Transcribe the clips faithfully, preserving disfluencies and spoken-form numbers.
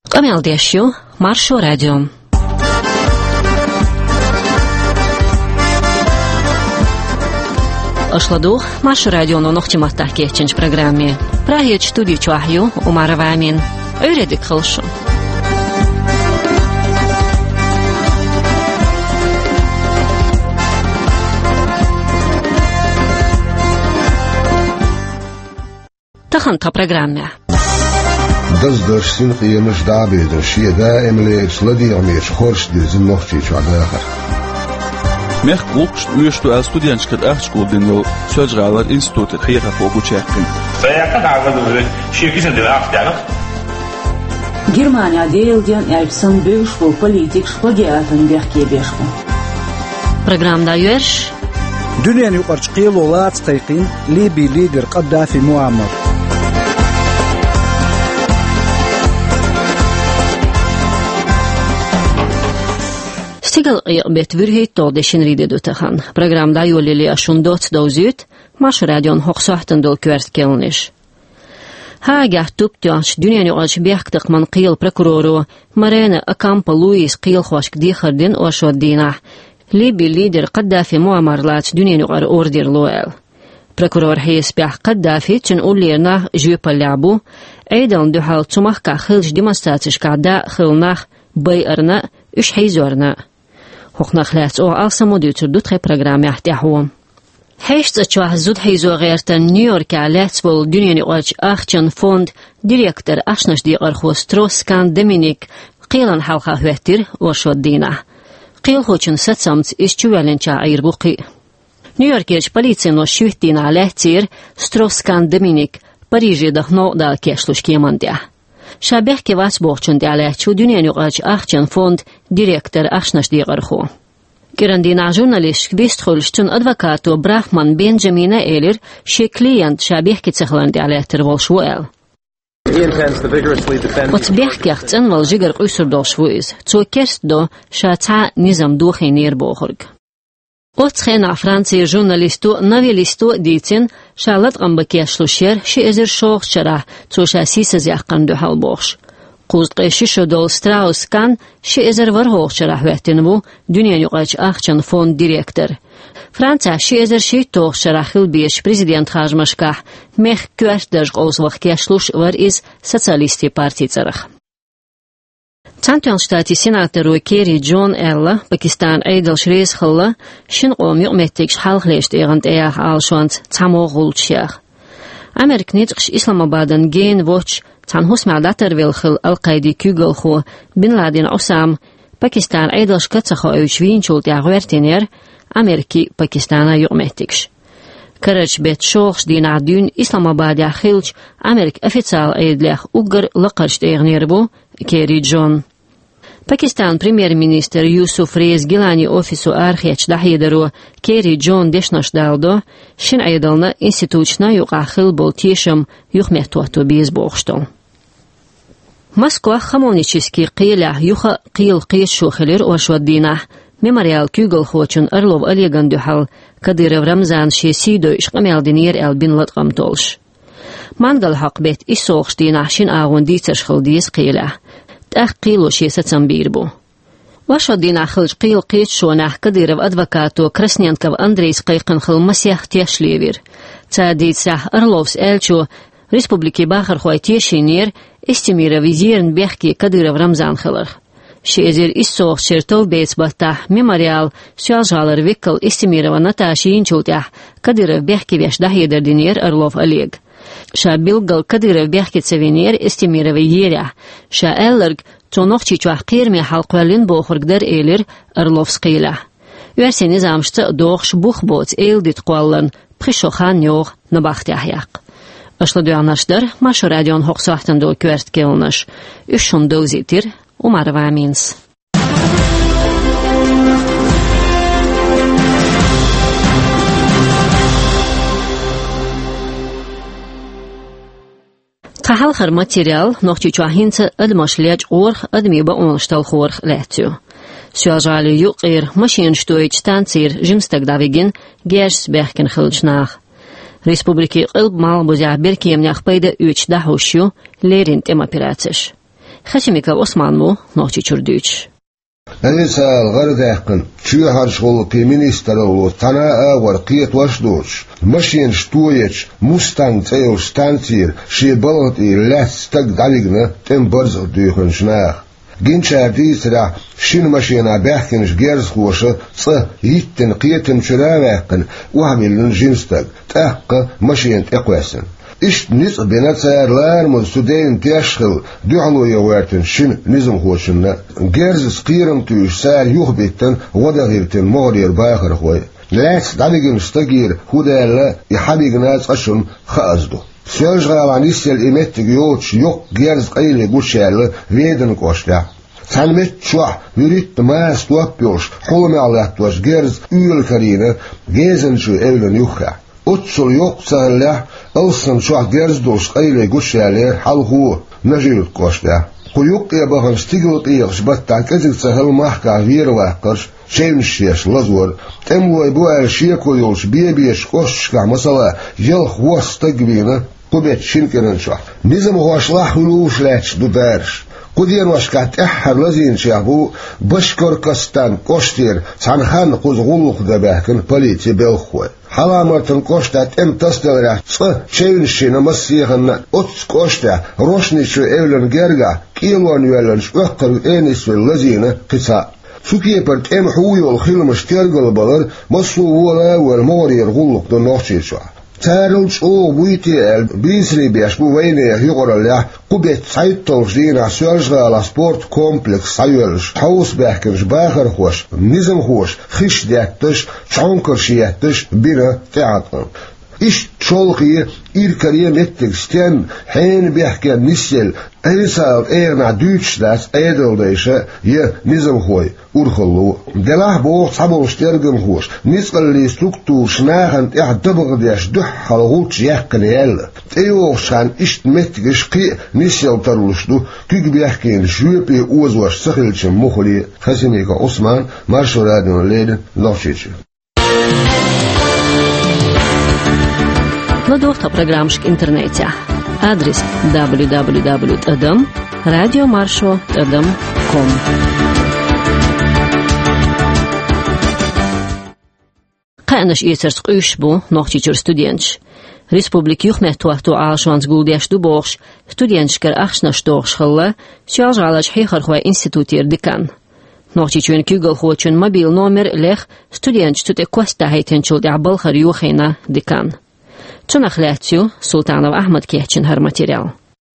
Камелдешью, Маршу радио. Ашладух, Маршу радио, но нохтиматтах кетченч программе. Прагет студию чуахью, Умар Вамин. Öğredik kılışın. Таханта программе. دزدرسين قيمش دابي درشية دائما لسلدي عميش خورش دي زنوخشي شو على آخر. مخ قوقش ويشتو الستوديانش كد أخشكو دينو سجغالر إنستوت خيرها فوقو تشاكين. فيقد عقدو شيء كيسن دي الأخت يعني. Германия делден эльпсан бюшфу политик шпагиатан бехке бешфу. Программда юрш. Dünyanın yukarı qiylolat tayqin Libi lider Qaddafi Muammar. Stigal bet vurhit då det shinride dutahan. Programda yolili ashundot dozut, Marş radion hoqsahtan dol kvert kelnish. Haga tuptyash dünyanı alç bextiq man qiyl prokuroru Marina Akampa Luis qiyl xoşk dixardin oşodina. Libi lider Qaddafi Muammar lat dünyanı ar order loel. Prokuror hayes bih Qaddafi çin ullerna jupa labu, aydan duhal tsumaqqa xilj demonstratish qada xilnaq bayarna üç hayzorna. Hoqnaqlat o alsamodut dutxe programı ahtahu. Heşta çuah zud hayzo ghertan New York alatsbol dünyanı alç axchan fond direktor ashnash di arxos Troskan Dominik qilan halqa hüettir oşodina. Qil hoçun satsamts isçuvalencha ayirbuqi. New York'ch politsiyano şühtina alatsir Troskan Dominik Parij'e daxno da keşluş kemandia. Şabehke vasboqchun di alatchu dünyanı alç axchan fond direktor ashnash di arxo. Gerandina jurnalist bistxolshtun advokato Brahman Benjamina Eller she klient shabehke tsahland alater volshwel. Wat behkecht en wal jiger userdol shwiz. Zo kerst do shatsa nizam duhe neerbohorg. Ot khena Franse journalisto novelisto ditin shalat qambake shlusher she ezer shoq shara zo shasisa zaqan do halbosh. Quzqeshi shodol Strauss-Kahn she ezer varhoq sharahvetin bu dünyanı qaç axchan fond direktor. Fransa she ezer she toq sharahil besh prezident hajmashka meh kvashdaj qozvaqke shlush var iz sotsialisti partitsarah. Çantan shtati senatoru Kerry John Ella Pakistan aydal shrees khalla shin qom yuqmettik halqleşt egant eya alshont tamoğulchaq. Amerik nitqish Islamabadan Gain Watch Tanhus Madater Wilkhil Al-Qaidi Kugelho Bin Laden Osam Pakistan aydal shkatsaho üçvinchult yagwertiner Ameriki Pakistana yuqmettiksh. Karaj bet shoqsh dina dün Islamabad yaxilch Amerik ofitsial aydlach ugar laqarsh egnerbu Kerry John. Pakistan Premier Minister Yusuf Reis Gilani ofisu arxiyach dahidaru Kerry John deshnash daldo shin aydalna instituchna yuqaxil bol tisham yuqmettuatu bizboqshton. Moskva xamonический qiyla yuxa qiyl qish shoxeler oshwadina memorial Kugel xochun Arlov Olegan duhal Kadyrov Ramzan shesido ishqameldinir el bin latqam tolsh. Mangal haqbet isoqshdina shin agun ditsash khildis qiyla. Taq qilo shesatsam birbu. Washodina khilj qiyl qish shonah Kadyrov advokato Krasnyankov Andrey Sqayqin khil masyah teshlevir. Tsadit sah Arlovs elcho Respubliki Bahar Khoyteshinir Estimira Vizirn Behki Kadyrov Ramzan khilr. Shezer isoq chertol betsbatah memorial shaljalar vikkel Estimirova Natashin chultah Kadyrov Behki vesh dahiderdinir Arlov Oleg. Shabilgal Kadyrov Behki tsevenir Estimirova yerah. Sha ellerg tonoqchi chwah qirmi halqwalin boxurgdar elir Arlovskila. Verse nizamshta doqsh buxbots eldit qallan prishoxan yoq nabaxtyahyak. Ashla anashlar Marş radion hoqsahtan do kvert kelnash. Ushun dozitir Umar Vamins. Tahalxar material noqchi chwahinsa admashlech orx admiba onshtal khorx letsu. Sjajali yuqir mashin shtoich tansir jimstagdavigin gers berken khilchnach. Respubliki qilb mal buzah berkiyem naqpayda üç dahushu lerint em operatsish. خشمك عثمان مو نوتي چردوچ أليس الغرض يحقن شو هرشغل كمينيستر وطناء ورقية وشدوش مشين شتويش مستان تيو ستانتير شي بلغتي لا ستقد عليقنا تم برزق ديخن شناخ جنشا ديسرا شين مشينا بحكنش جيرز خوشة صه يتن قيتن شراوحقن وعملن جنستق تحق مشين تقواسن إشت نص بناتسار لارمون سودين تشخل دعلو يوارتن شن نظم خوشنا جيرز سقيرم توش سار يخبتن ودغيرتن مغرير باخر خوي لاس داليجن ستغير خودا لا يحبيق ناس أشن خازدو سيرجغال عن يسيل إيمتك يوتش يوك جيرز قيلي قوشال ويدن قوشلا سالمت شوح يريد ما استوابيوش حلمي على توش جيرز ايل كارينا جيزن شو ايلن يوخا أتصل يقصى الله ألسن شو عجرز دوش قيلة يقش عليه حال هو نجيل قشته قيوق يبغى استيقظ إيش بتاع كذا سهل محكا غير واقرش شيء مشيش لزور تمو يبغى شيء كيوش بيه بيش قش كمثلا يلخ وسط تجبينه قبيت شنكرن شو نزم هو شلاح ولوش لاتش دبارش قدير وشكات أحر لزين شابو بشكر كستان قشتير سانخان قوز غلق دباكن بليتي بالخوي حالا مرتن قشتات ام تستلرح صه شينشينا مسيخن أتس قشتا روشنيشو اولن جرگا كيلوان يولنش اقر اينيسو اللزينة قصاء سوكي برت ام حويو الخلمش ترقل بلر مصو ولا والموري الغلق دو نوشيشو تارلش او بويتي بيسري بيشبو ويني يغور الله قبيت سايتولش دينا سيرجغالا سبورت كومبلكس سايولش حوس بحكنش باخر خوش نظم خوش خش ديكتش چانكر شيكتش بينا تعطن إيش شولقي إيركاريه متك ستين حين بيحكي نسيل أيسال إيرنا دوتشلاس أيدلديشة يه نظم خوي أرخلو دلاه بوغ صبو شترغن خوش نسقل لي ستركتور شناخن إعدبغ ديش دح خلغوش يحكن يال تيوغ شان إشت متكش قي نسيل ترلشدو كيك بيحكين شويبي أوزوش سخلش مخلي خسميك عثمان مارشو راديو ليدن لوشيش Ладохта программшк интернете. Адрес дабл ю дабл ю дабл ю точка эдем радиомаршо точка эдем точка ком. Qaynaş yeterç quyushbu noqchichur studentch. Respublik yuxmet tuaqtu alshans guldyash duboqsh studentchkar axshnash doqshkhalla sjaaljalach heyxarxwa institutir dekan. Noqchichun kugel xochun mobil nomer lech studentch tute kosta haytenchul da'balkhar yuxina dekan. Чунахлятью Султанов Ахмад Кечин хар материал.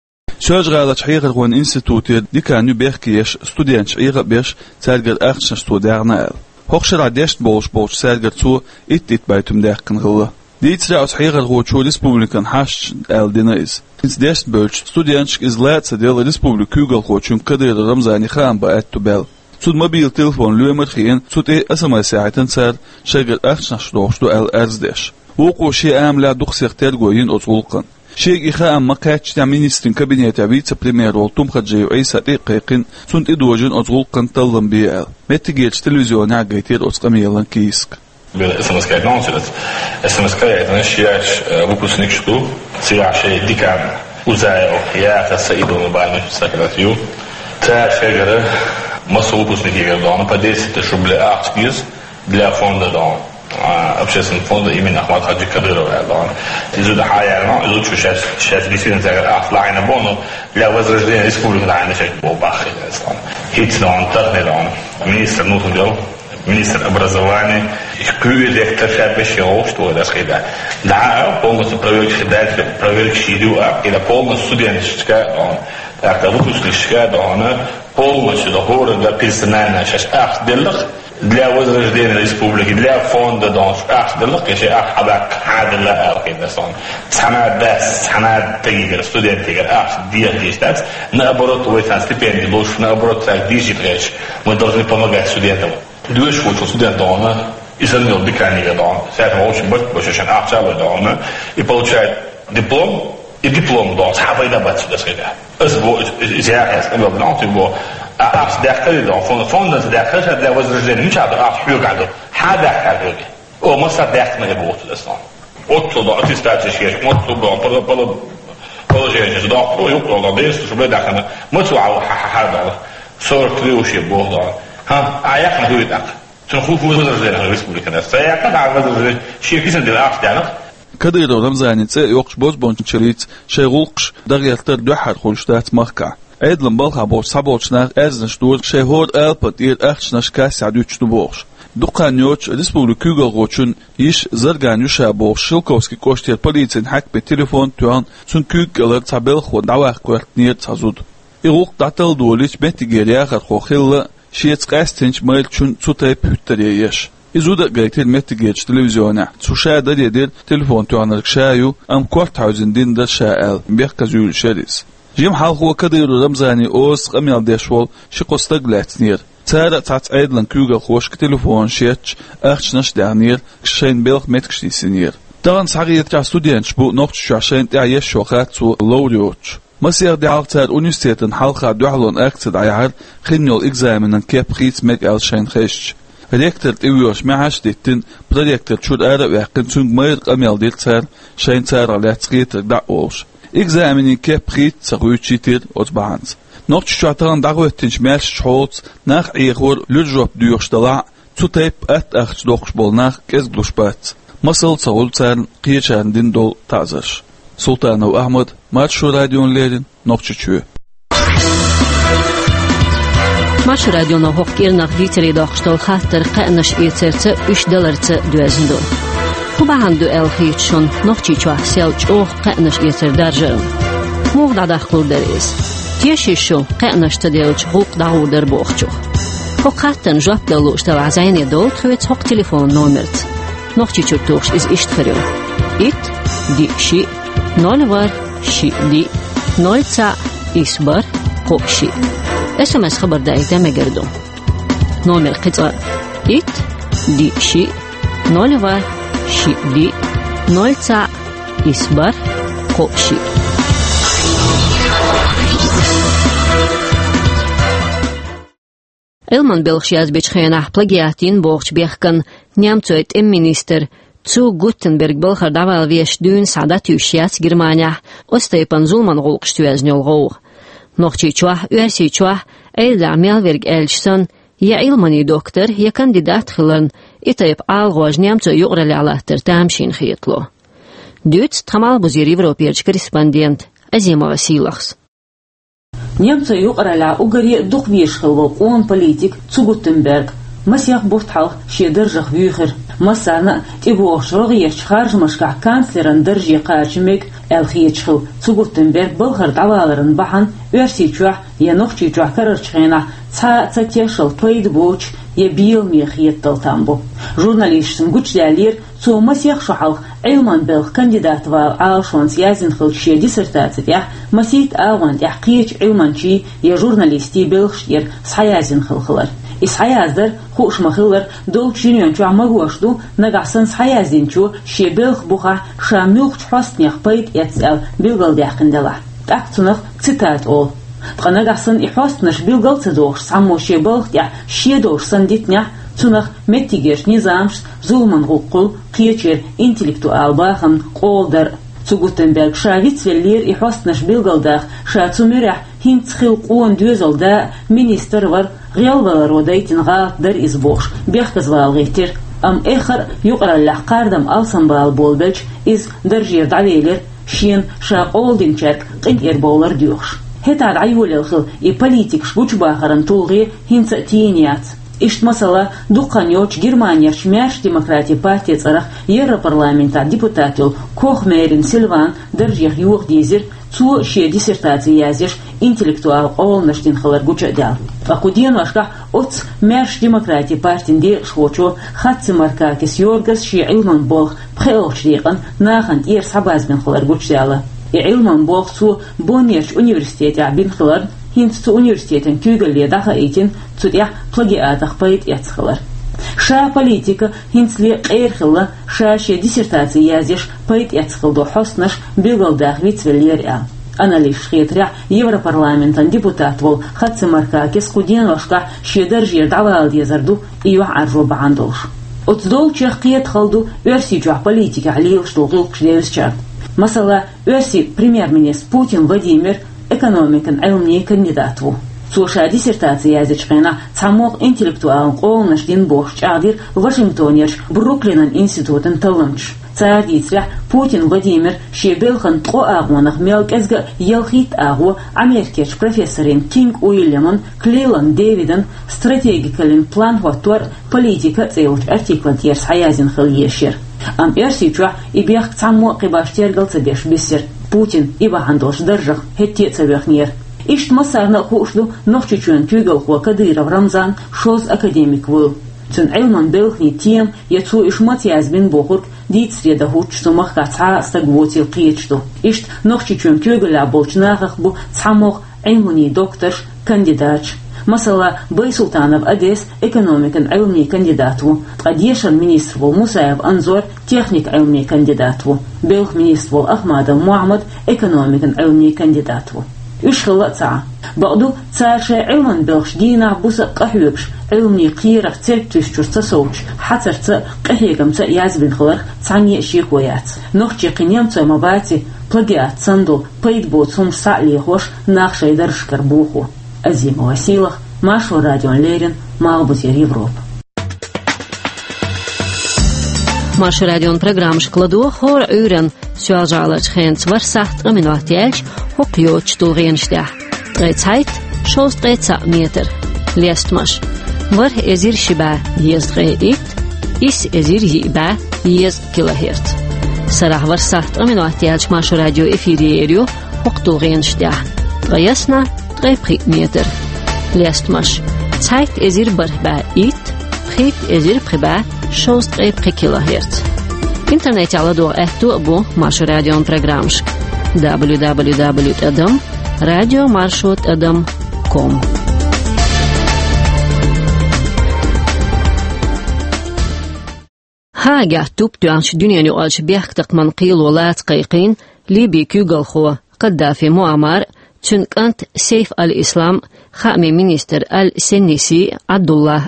Söjgala çayğır qoğun institutu dikanu berkiyeş studentç ýygy beş serger axşan studiýarna. Hochschara dest bolş bolş serger tu ittit baytum däkkin gyly. Diýtsä as hayğır qoğu çu respublikan haş eldiniz. Ins dest bolş studentç izlatsa del respublik kugel qoçun kadir Ramzani Khan ba etubel. Sud mobil telefon lömer xin sud e S M S saýtyn ser şeger axşan studiýardu el erzdeş. وقو شيء عام لا دخ سيختار جوين أطلقا شيء إخاء أما كاتش تامينيستن كابينيتا بيتسا بريمير والتوم خدجيو عيسى دقيقين سنت إدواجن أطلقا تلم بيال متجيش تلفزيون عقيتير أسقميلا كيسك اس ام اس كايت نونسلت اس ام اس كايت نشياش выпускник что سياشي ديكان وزايو يا تسيدو مبالغ سكرتيو تا شجره مصر выпускники гордона по десять тысяч рублей активиз для фонда дом общественный фонд именно Ахмад Хаджи Кадырова الآن يزود حياة يزود شو شاف شاف بيصير زي أطلعنا بونو لا وزرجين يسكولوا من عندنا شيء بوباخي الآن هيت الآن تغني الآن министр نوتو министр образования كل دكتور شاب بيشيوش تو ده كده да полностью проверить дальше проверить шиду или полностью студенческая он так выпускническая она полностью договор для персонального сейчас акт делах для возрождения республики, для фонда донш, ах, делах, кеше, ах, хабак, хадилла, ах, кедасан. Санад дас, санад тегигер, студент тегигер, ах, диях дистац, наоборот, увойсан стипендий, лучше, наоборот, так, дижит речь, мы должны помогать студентам. Дуешь, что студент он, и сравнил деканика дон, с этого очень больше, чем ах, чалой дон, и получает диплом, и диплом дон, схабай дабать сюда, сказать. Сбо, зяхес, я бы знал, его, أخ داخل ده فون فون ده داخل شد لوز رجال مش عارف أخ شو قاعده هذا حاجة أو مصر داخل ما يبغى الإسلام أطلب أتستاج شيء أطلب بلا بلا положение доктор юкрол десу чтобы дахана муцуа хахадала сорок три уши богда ха а як на гуидак сон хуфу возразлена республика да я когда возразлена ши кисан дел ахтана كديرو رمزانيتse yoqş bozbonçiliç şeygulqş dağyatlar duhar xulştat marka Edlin balxa boş saboçnar ezniş dur şehor elpat ir axçnaş kasad üçtü boş Duqanyoç Respublika Goçun iş zargan yuşa boş Shilkovski koştir policin hakbe telefon tuan sun kügalar tabel xo dawaq qwertnir tazud Iruq datal doliç metigeriya xorxilla şiets qastinç mailçun tutayp hütteriyeş İzuda gaytil metigeç televizyona Tuşada dedir telefon tuanır şayu am kwarthausen din da şaal bekazül şeris Jim halqo kadiru ramzani os qamyal deshwol shiqostaglatnir Tsara tats aydlan kügel xoşk telefon şeç axçnaş dernir kşeyn belq metkştisinir Dağın sağiyetça student bu noqç şaşeyn yaş şoqat su lowrioch Masir dağıtad universitetin halqa duhlon aqtid ayar khinnol examenen keprit meg alşayn xesh Rektor Ivios Mahashdittin projektor çur ara vaqin sung mayr qamyal diltsar shayn tsara latskit da'os Examinin keprit saguchitir otbahans Noqç şatan dağwettinç mers şots nach eğor lüjop duyuxdala tutayp at axç doqş bolnaq kezgluşbat Masal sağultsar qiyacandin dol tazır Sultanov Ahmad Marşu radionlerin noqçuçu Marşu radyona hoqgirnaq viteri doqştol xattır qanaş etertse üç dolartse düezindo Xubahandu elxiçun noqçiçu ahsel çoq qanaş eter darjın Muğda daqlur deriz Tieşişu qanaşta delç huq dağudur boqçuq Hoqattan jopdalu ştal azayne dol txvet hoq telefon nomert Noqçiçu tuğş iz iştferiu It di şi nol var şi di nol ca isbar qoqşi S M S xabarda aytama gerdum. Nomer qit'a it di shi nol var shi di nol ca isbar qoqshi. Elman belxiyaz bechxena plagiatin boğç bexkan Nemcoit em minister Zu Gutenberg belxar daval vieš dün sadat yüşyats Germania Ostaypan zulman golqştüyaznol qoq. Noqçiçuah, üersiçuah, eylda melverg elçson, ya ilmani doktor, ya kandidat xılan, itayıp alğoj Nemco yuqrali alahtır tamşin xiyitlo. Düt, tamal buzir Evropiyarç korrespondent, Azimova Silax. Немца юqrala угари дуqvishxilvo on politik Zu Gutenberg, Masiyaq buftxalq şedirjix vüxir. Masana tiboşrıq yeşxarjmışqa kanslerin dirji qaçmek elxiyçxil Zu Gutenberg bulğar davaların bahan üersiçuah ya noqçiçuah kararçxena ca ca teşil payd boç ya bil mexiyettal tambu. Jurnalistsin güçləlir Zu Masiyaq şuhalq ilman belx kandidat val alşons yazin xil şe dissertatsiya Masiyt alwan yaqiyç ilmançi ya jurnalisti belxşir sayazin xilxlar. İshayazdar xuş maxıllar dol çiniyon çu amaguşdu nagasan sayazin çu şebelx buxa şamilx çhostniyaq payt etsel bilgal daqindala. Taqtunaq citat ol. Qanagasan ihostnaş bilgal tsadox samo şebelx ya şedoşsan ditnya tunaq mettigeş nizamş zulman huquq qiyeçer intellektual baxam qoldar Zu Gutenberg şavitsveller ihostnaş bilgaldaq şatsumera hintxil qon düzelda minister var Realvalar odaytin gal dar izbox bexkazval geytir am ekhar yuqrallah qardam alsan bal bolbech iz darjir daveler shin sha oldinchak qin erbolar diyox hetar ayvolel xil e politik shbuch baxaran tulghi hintsa tiniyat İşt masala Duqanyoç Germaniya Şmeş Demokratiya Partiya tsaraq Yerra parlamenta deputatil Kochmerin Silvan darjih yuq dizir Zu şe dissertatsiya yazish intellektual qolnashtin xalar guçadal. Aqudien vaşqa ots Mersh Demokratiya Partiyinde şoçu Xatsi Markakis Yorgas şe ilman bolq pxelçriqan naxant er sabazben xalar guçdala. E ilman bolq Zu Bonnersh Universiteti bin xalar Hintsu universitetin kügəlliyə daxa etin Zudiya plagiataq payt yatsxılar. Şa politika hintsli qeyrxılla şa şe dissertatsiya yazish payt yatsxıldu hosnash bilgaldaq vitsveller ya. Analiz xetra Evroparlamentan deputat vol Xatsi Markakis qudien vaşqa şedarjir daval yazardu iyuh arjoba andolsh. Otzdol çex qiyat xaldu versijuh politika aliyl ştolqil qşlevsçar. Масала ösi премьер-министр Путин Владимир экономикан айлмне кандидату. Суша диссертация язычкена цамок интеллектуал қолныштин бош чадир Вашингтонерш Бруклинан институтын талымч. Цаадицля Путин Владимир шебелхан тқо ағуанақ мелкезгі елхит ағу америкеш профессорин Кинг Уильямон Клейлан Дэвиден стратегикалин план хваттуар политика цеуч артиклан терс хаязин хыл ешер. Ам эрсичуа ибях цаммо қибаш тергал беш бисер. Путин ибахандош держах хетте цавехнер. Ишт масарна хушлу нохчичуен тюгал хуа Кадыров Рамзан шоз академик выл. Цун айлман белхни тем яцу ишмат язбин бохурк дит среда хуч сумах каца стагвотил қиечту. Ишт нохчичуен тюгала болчнахах бу цамох аймуни докторш кандидатч. Масала Бай Султанов Одесс экономикан айлмни кандидату. Тқадешан министр вол Мусаев Анзор техник айлмни кандидату. Белх министр вол Ахмадов Муаммад экономикан айлмни кандидату. Ишхла ца. Баду царше айлман белш дина буса қахюбш. Айлмни қирах цептуш чурца соуч. Хацарца қахегамца язбин хлар цанье шикояц. Нохчи қинемца мабати плагиат сандул пайдбот сумш сали хош нахшай даршкар буху. Азима Василах, Машу Радион Лерин, Малбутер Европа. Машу Радион программ шкладу хор урен сюажалач хенц варсахт аминуатиэльч хокьоч тулгенштях. Трецайт шост треца метр. Лестмаш. Вар эзир шиба езд ит, ис эзир yiba езд килоhertz. Сарах варсахт аминуатиэльч Машу Радио эфириерю хок тулгенштях. Траясна drei Meter. Lestmash. Zeigt es ihr bei it, prit es ihr priba, shows drei kilohertz. Internet alla do etto abo Mašu Radion programmsk. w w w dot adam radio marshut adam dot com. Haga tuptuansh dünyanı alç biyaktak man qil olat qayqin Libi kügal xo Qaddafi Muammar Çünkant Seyf al-İslam Xami Minister al-Senisi Abdullah.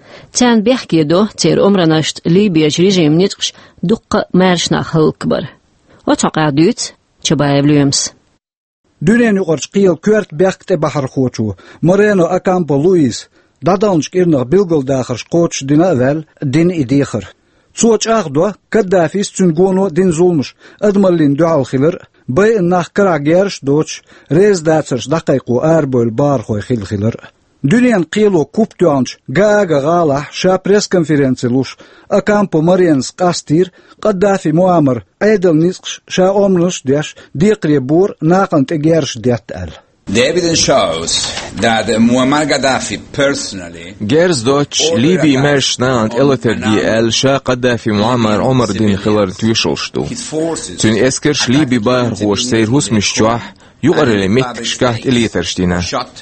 Tän behkido ter umranasht Libiyaj rejim nitqsh dukka märshna halkbar. O taqadüt çabayevlüyums. Dünyanı yuqarç qiyal kürt behkte bahar xoçu. Moreno Acampo Luis dadansk irnaq bilgoldaxers qoç dina vel din idixer. Tsoç ağdo Kaddafis çüngono din zulmuş. Admallin dual khilir Bay nach karagersh doç rez datsers daqiqo arbol bar khoy khil khilir. Dünyan qilo kuptuanch gaga gala sha press konferensi lush Acampo Mariens qastir Qaddafi Muammar aydal nisqsh sha omnush desh diqri bur naqant egersh detal. The evidence shows that Muammar Gaddafi personally Gers Dutch Libi Mershnaant Elitergi El Sha Qaddafi Muammar Omar din Khilar Twisholshtu. Tün Eskers Libi Bar Hosh Seir Husmishchuah Yuqarele Mit Shkaht Eliterstina.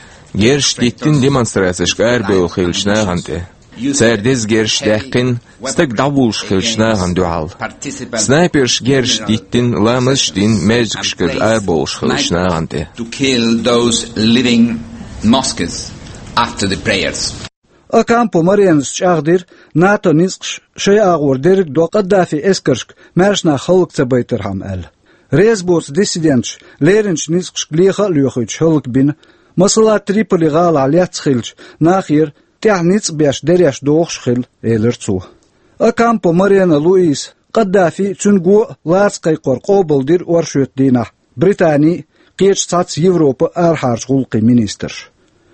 Gers Dittin Demonstratsish Arbel Khilshnagante. Serdes Gers Deqin Stak Davulsh Khilshnagandal. Snipers Gers Dittin Lamashtin Mezgshkad Arbolsh Khilshnagante. to kill those living mosques after the prayers. Acampo Mariens chagdir NATO nisqsh shay ağur derik do Qaddafi eskersk mershna khalq tsabayterham el. Rezbots dissidents lerinch nisqsh gliha lyukhich khalq bin masala Tripoli gal alyat khilch nakhir تعنيت بيش دريش دوخش خل إلرتو. أكامبو مارينا لويس قدافي تنقو لاسقي قرقو بلدير ورشوت دينا بريطاني قيش تاتس يوروبا أرحارش غلقي مينيستر.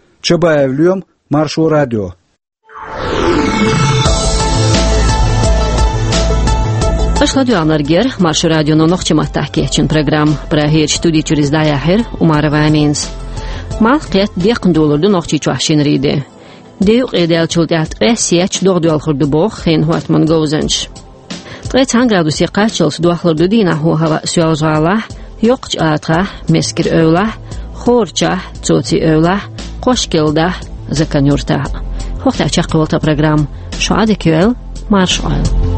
شبايف اليوم مارشو راديو. أشهد أن أرجع مارشو راديو ننخش ما تحكي عن برنامج براه استوديو تريز دايحر ومعرفة أمينز. ما قيت ديقن دولار دو نخشي توحشين ريده. Deuk edel chultat esiach dordul khurdu bokh khin huatman gozanch. tretten gradus yaqachels duakhlurdu dina hu hava syozala yoqch atra meskir övla khorcha tsoti övla qoshkelda zakanyurta. Hoxta chaqwalta program shuadekel marsh oil.